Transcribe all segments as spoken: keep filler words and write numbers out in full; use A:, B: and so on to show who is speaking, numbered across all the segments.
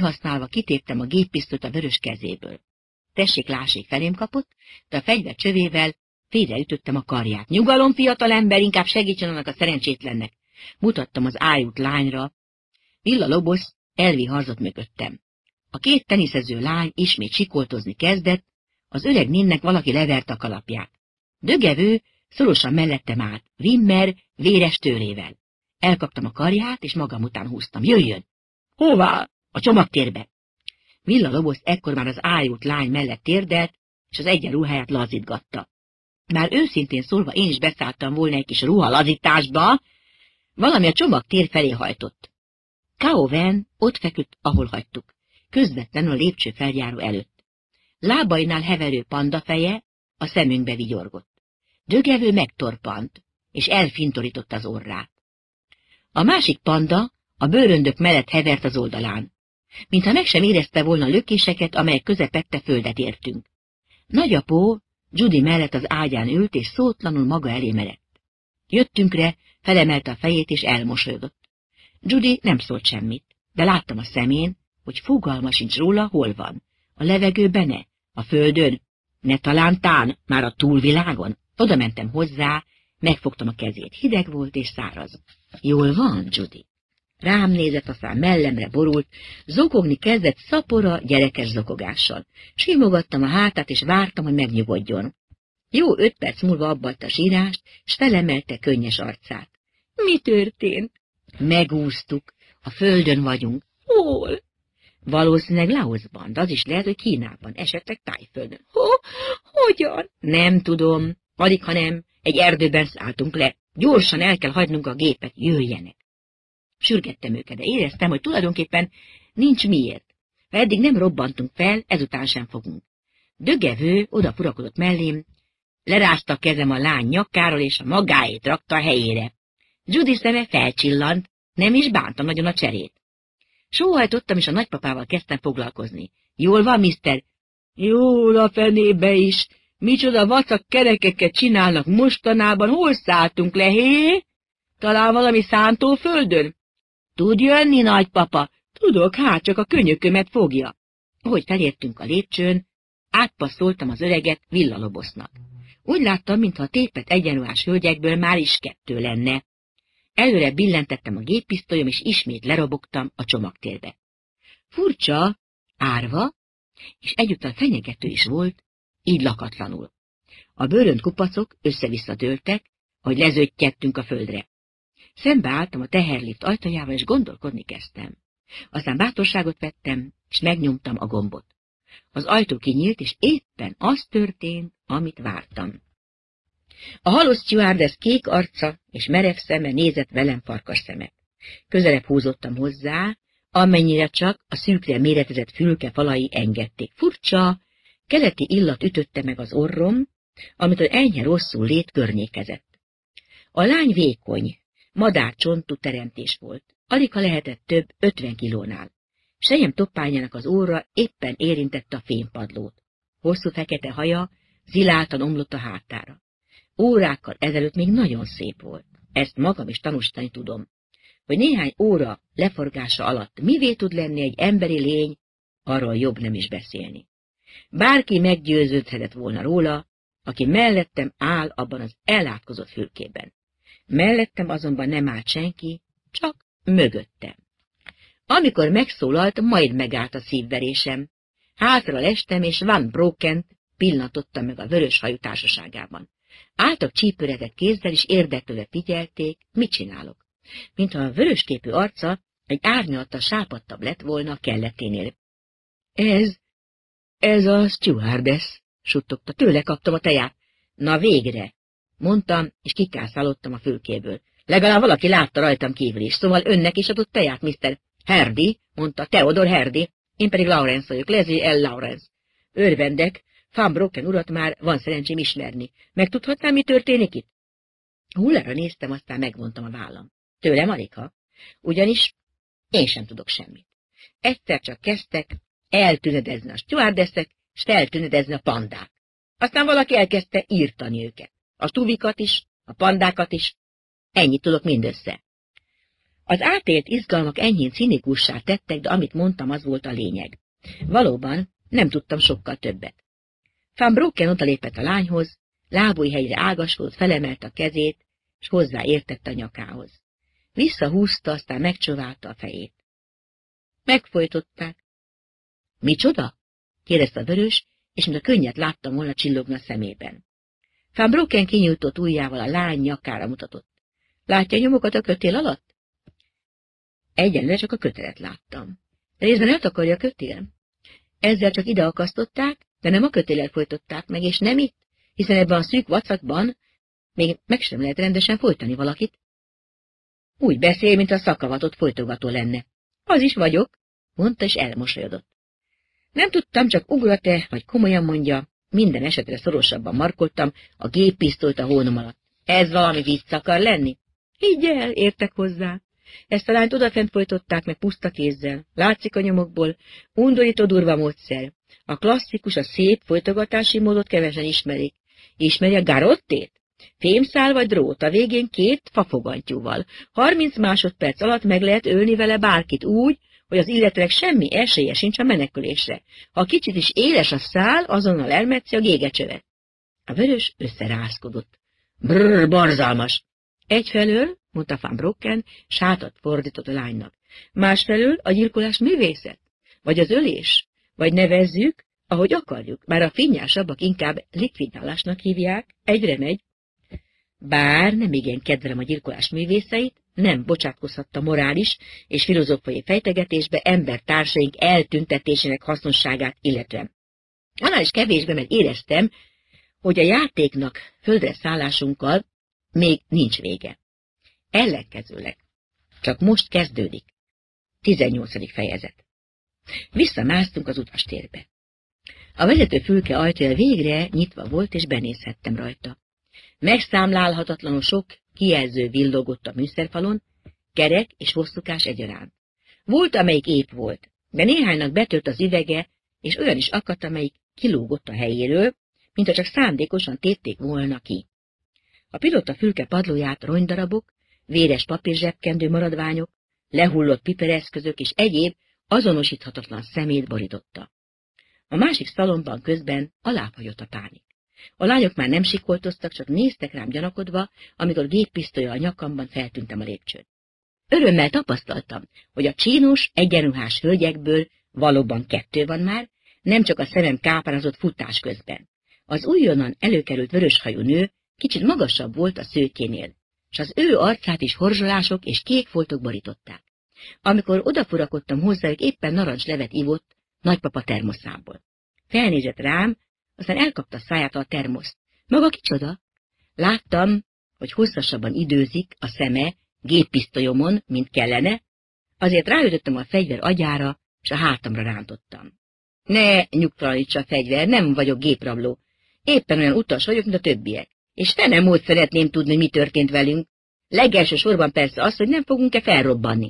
A: kihasználva kitéptem a géppisztolyt a vörös kezéből. Tessék, lássék, felém kapott, de a fegyver csövével félreütöttem a karját. Nyugalom, fiatalember, inkább segítsen annak a szerencsétlennek. Mutattam az ájult lányra. Villa Lobos elviharzott mögöttem. A két teniszező lány ismét sikoltozni kezdett, az öreg ninnek valaki leverte a kalapját. Dögevő szorosan mellettem állt, Wimmer véres tőrével. Elkaptam a karját, és magam után húztam. Jöjjön! Hová? A csomagtérbe! Villa Lobos ekkor már az ájult lány mellett térdelt, és az egyenruháját lazítgatta. Már őszintén szólva én is beszálltam volna egy kis ruhalazításba, valami a csomagtér felé hajtott. Kauven ott feküdt, ahol hagytuk, közvetlenül a lépcső feljáró előtt. Lábainál heverő panda feje a szemünkbe vigyorgott. Dögevő megtorpant, és elfintorította az orrát. A másik panda a bőröndök mellett hevert az oldalán, mintha meg sem érezte volna a lökéseket, amelyek közepette földet értünk. Nagyapó Judy mellett az ágyán ült, és szótlanul maga elé merett. Jöttünkre, felemelte a fejét, és elmosolyodott. Judy nem szólt semmit, de láttam a szemén, hogy fogalma sincs róla, hol van. A levegőben-e? A földön? Ne talántán, már a túlvilágon? Oda mentem hozzá, megfogtam a kezét. Hideg volt és száraz. Jól van, Judy? Rám nézett, aztán mellemre borult, zokogni kezdett szapora, gyerekes zokogással. Simogattam a hátát, és vártam, hogy megnyugodjon. Jó öt perc múlva abbatta a sírást, s felemelte könnyes arcát. Mi történt? Megúsztuk. A földön vagyunk. Hol? Valószínűleg Laoszban, de az is lehet, hogy Kínában, esetleg Tájföldön. Ho? Hogyan? Nem tudom. Alig, ha nem, egy erdőben szálltunk le. Gyorsan el kell hagynunk a gépet, jöjjenek. Sürgettem őket, de éreztem, hogy tulajdonképpen nincs miért. Ha eddig nem robbantunk fel, ezután sem fogunk. Dögevő odafurakodott mellém, lerázta a kezem a lány nyakáról, és a magáét rakta a helyére. Judy szeme felcsillant, nem is bántam nagyon a cserét. Sóhajtottam, és a nagypapával kezdtem foglalkozni. Jól van, miszter? Jól a fenébe is. Micsoda vacak kerekeket csinálnak mostanában, hol szálltunk le, hé? Talán valami szántóföldön? Tud jönni, nagypapa? Tudok, hát csak a könyökömet fogja. Ahogy felértünk a lépcsőn, átpasszoltam az öreget Villa Lobosnak. Úgy láttam, mintha a tépet egyenruhás hölgyekből már is kettő lenne. Előre billentettem a géppisztolyom, és ismét lerobogtam a csomagtérbe. Furcsa, árva, és egyúttal fenyegető is volt, így lakatlanul. A bőrönt kupacok össze-vissza dőltek, ahogy lezöttyettünk a földre. Szembe álltam a teherlift ajtajával, és gondolkodni kezdtem. Aztán bátorságot vettem, és megnyomtam a gombot. Az ajtó kinyílt, és éppen az történt, amit vártam. A halott stewardess kék arca és merev szeme nézett velem farkas szemet. Közelebb húzottam hozzá, amennyire csak a szűkre méretezett fülke falai engedték. Furcsa, keleti illat ütötte meg az orrom, amitől enyhe rosszul lét környékezett. A lány vékony, madárcsontú teremtés volt, aligha lehetett több ötven kilónál. Sejem toppányának az óra éppen érintette a fénypadlót. Hosszú fekete haja ziláltan omlott a hátára. Órákkal ezelőtt még nagyon szép volt. Ezt magam is tanúsítani tudom. Hogy néhány óra leforgása alatt mivé tud lenni egy emberi lény, arról jobb nem is beszélni. Bárki meggyőződhetett volna róla, aki mellettem áll abban az ellátkozott fülkében. Mellettem azonban nem állt senki, csak mögöttem. Amikor megszólalt, majd megállt a szívverésem. Hátra lestem, és Van Brokent pillantottam meg a vörös hajú társaságában. Álltak csípőretett kézzel, és érdeklődve figyelték, mit csinálok. Mintha a vörösképű arca egy árnyalattal sápadtabb lett volna a kelleténél. Ez, ez a stewardess, suttogta, tőle kaptam a teját. Na végre, mondtam, és kikászálottam a fülkéből. Legalább valaki látta rajtam kívül is, szóval önnek is adott teját, miszter Hardy, mondta, Theodore Hardy, én pedig Lawrence vagyok, Leslie L. Lawrence. Örvendek, Van Broken urat már van szerencsém ismerni. Megtudhatnám, mi történik itt? Hullára néztem, aztán megvontam a vállam. Tőlem aligha, ugyanis én sem tudok semmit. Egyszer csak kezdtek eltűnedezni a stewardessek, s eltűnedezni a pandák. Aztán valaki elkezdte írtani őket. A stuvikat is, a pandákat is. Ennyit tudok mindössze. Az átélt izgalmak enyhén cinikussá tettek, de amit mondtam, az volt a lényeg. Valóban nem tudtam sokkal többet. Van Brocken odalépett a lányhoz, lábújhegyre ágaskodott, felemelte a kezét, és hozzáértette a nyakához. Visszahúzta, aztán megcsóválta a fejét. Megfojtották. Micsoda? Kérdezte a Vörös, és mint a könnyet láttam volna csillogna a szemében. Van Brocken kinyújtott ujjával a lány nyakára mutatott. Látja a nyomokat a kötél alatt? Egyenlőre csak a kötelet láttam. Részben eltakarja a kötél. Ezzel csak ide akasztották, de nem a kötéllel folytották meg, és nem itt, hiszen ebben a szűk vacakban még meg sem lehet rendesen folytani valakit. Úgy beszél, mint a szakavatott folytogató lenne. Az is vagyok, mondta, és elmosolyodott. Nem tudtam, csak ugrat-e, vagy komolyan mondja, minden esetre szorosabban markoltam a géppisztolyt a hónom alatt. Ez valami vicc akar lenni? Higgy el, értek hozzá. Ezt a lányt odafent folytották meg puszta kézzel. Látszik a nyomokból, undorító durva módszer. A klasszikus, a szép folytogatási módot kevesen ismerik. Ismeri a garottét? Fémszál vagy drót, a végén két fafogantyúval. Harminc másodperc alatt meg lehet ölni vele bárkit úgy, hogy az illetőnek semmi esélye sincs a menekülésre. Ha kicsit is éles a szál, azonnal elmetszi a gégecsövet. A Vörös összerázkodott. Brrr, borzalmas! Egyfelől, mondta Van Brocken, sátat fordított a lánynak. Másfelől a gyilkolás művészet, vagy az ölés, vagy nevezzük, ahogy akarjuk, bár a finnyásabbak inkább likvidálásnak hívják, egyre megy. Bár nem igen kedvelem a gyilkolás művészeit, nem bocsátkozhatta morális és filozófiai fejtegetésbe embertársaink eltüntetésének hasznosságát illetően. Annál is kevésbé, mert éreztem, hogy a játéknak földre szállásunkkal még nincs vége. Ellenkezőleg. Csak most kezdődik. tizennyolcadik fejezet. Visszamásztunk az utastérbe. A vezető fülke ajtaja végre nyitva volt, és benézhettem rajta. Megszámlálhatatlanul sok kijelző villogott a műszerfalon, kerek és hosszúkás egyaránt. Volt, amelyik épp volt, de néhánynak betört az üvege, és olyan is akadt, amelyik kilógott a helyéről, mintha csak szándékosan tépték volna ki. A pilóta fülke padlóját rongydarabok, véres papírzsebkendő maradványok, lehullott pipereszközök és egyéb azonosíthatatlan szemét borította. A másik szalomban közben alábbhagyott a pánik. A lányok már nem sikoltoztak, csak néztek rám gyanakodva, amikor géppisztolya a nyakamban feltűntem a lépcsőn. Örömmel tapasztaltam, hogy a csínos, egyenruhás hölgyekből valóban kettő van már, nem csak a szemem káprázott futás közben. Az újonnan előkerült vöröshajú nő kicsit magasabb volt a szőtjénél, és az ő arcát is horzsolások és kék foltok borították. Amikor odafurakodtam hozzájuk, éppen narancslevet ivott nagypapa termoszából. Felnézett rám, aztán elkapta szájától a termoszt. Maga kicsoda? Láttam, hogy hosszasabban időzik a szeme géppisztolyomon, mint kellene, azért ráütöttem a fegyver agyára, és a hátamra rántottam. Ne nyugtalanítsa a fegyver, nem vagyok géprabló. Éppen olyan utas vagyok, mint a többiek. És fene mód szeretném tudni, mi történt velünk. Legelső sorban persze az, hogy nem fogunk-e felrobbanni.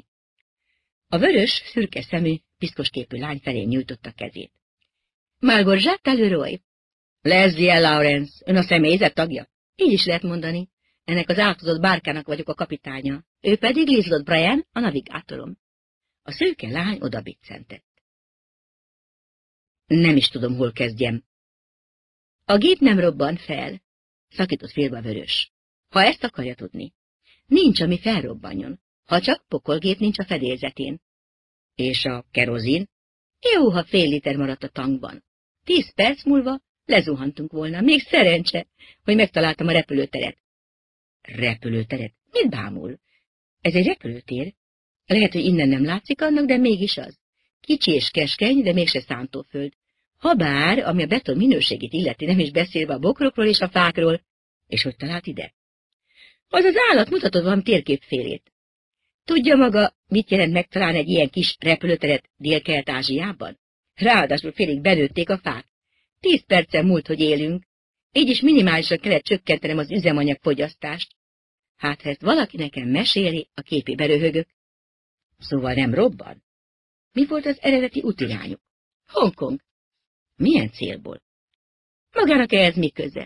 A: A vörös, szürke szemű, piszkosképű lány felé nyújtotta kezét. Margot Jacques Leroy. Leslie Lawrence, ön a személyzet tagja? Így is lehet mondani. Ennek az átkozott bárkának vagyok a kapitánya. Ő pedig Lizelott Bryan, a navigátorom. A szőke lány odabiccentett. Nem is tudom, hol kezdjem. A gép nem robban fel, szakított félbe a vörös. Ha ezt akarja tudni. Nincs, ami felrobbanjon, ha csak pokolgép nincs a fedélzetén. És a kerozin? Jó, ha fél liter maradt a tankban. Tíz perc múlva lezuhantunk volna. Még szerencse, hogy megtaláltam a repülőteret. Repülőteret? Mit bámul? Ez egy repülőtér. Lehet, hogy innen nem látszik annak, de mégis az. Kicsi és keskeny, de mégse szántóföld. Habár, ami a beton minőségét illeti, nem is beszélve a bokrokról és a fákról. És hogy talált ide? Az az állat mutatott valami térképfélét. Tudja maga, mit jelent megtalálni egy ilyen kis repülőteret Dél-Kelet-Ázsiában? Ráadásul félig benőtték a fák. Tíz percen múlt, hogy élünk. Így is minimálisan kellett csökkentenem az üzemanyagfogyasztást. Hát, ha ezt valaki nekem meséli, a képébe röhögök. Szóval nem robban? Mi volt az eredeti útirányuk? Hongkong. Milyen célból? Magának ehhez mi köze?